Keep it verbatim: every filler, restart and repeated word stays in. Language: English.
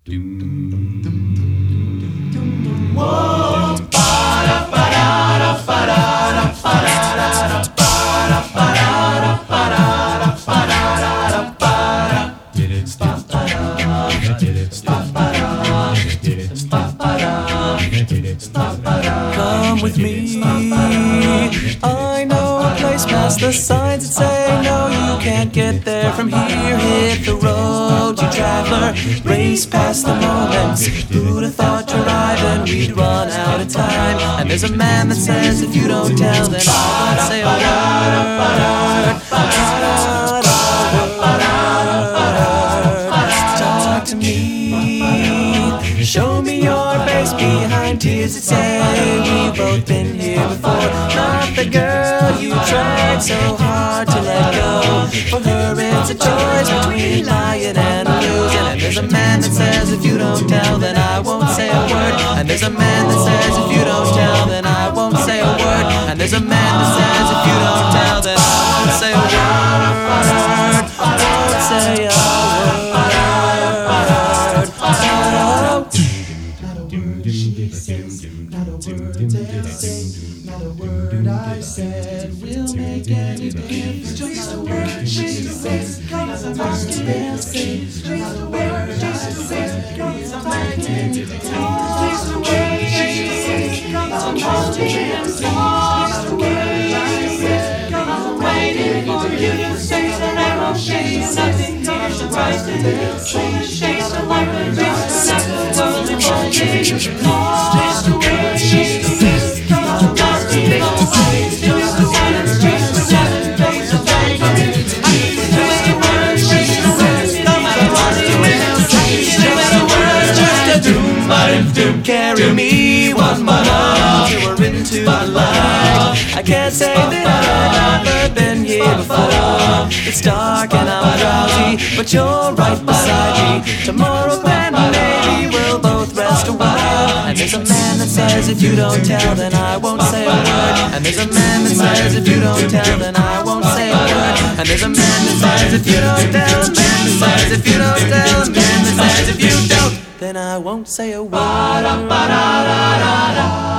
Come with me, I know a place past the signs that say no, you can't get there from here. Hit the road, you traveler, race past the moments. Who'd have thought to ride and we'd run out of time? And there's a man that says if you don't tell, then I won't say a word. Talk to me, show me your face behind tears that say we've both been here before. Not the girl you tried so hard to let go. For her it's a choice between lying and losing. And there's a man that says if you don't tell, then I won't say a word. And there's a man that says if you don't tell, then I won't say a word. And there's a man that says if you don't tell, then I won't say a word. I won't say a word. Not a word I said will make any difference. Just a word she says, cause I'm lost in sin. Just a word she says, cause I'm lost in sin. Just a word she says, cause I'm lost in sin. Just a word she says, cause I'm waiting for you to say that I won't say nothing. Cause I'm right in the same shades of life and just nothing. Worldly morning, just a word she says. Carry me one more till we're into the light. I can't say that I've never been here before. It's dark and I'm drowsy, but you're right beside me. Tomorrow then maybe we'll both rest a while. And there's a man that says if you don't tell, then I won't say a word. And there's a man that says if you don't tell, then I won't say a word. And there's a man that says if you don't tell, a man that says if you don't tell, a man that says if you don't, then I won't say a word.